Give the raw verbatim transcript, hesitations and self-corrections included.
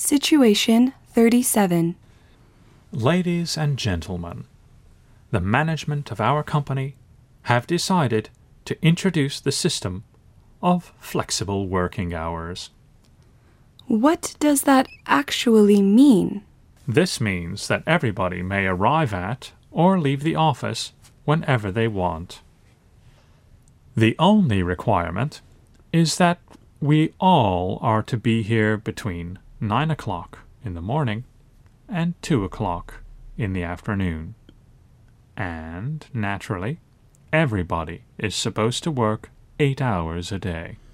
Situation thirty-seven. Ladies and gentlemen, the management of our company have decided to introduce the system of flexible working hours. What does that actually mean? This means that everybody may arrive at or leave the office whenever they want. The only requirement is that we all are to be here between nine o'clock in the morning and two o'clock in the afternoon. And, naturally, everybody is supposed to work eight hours a day.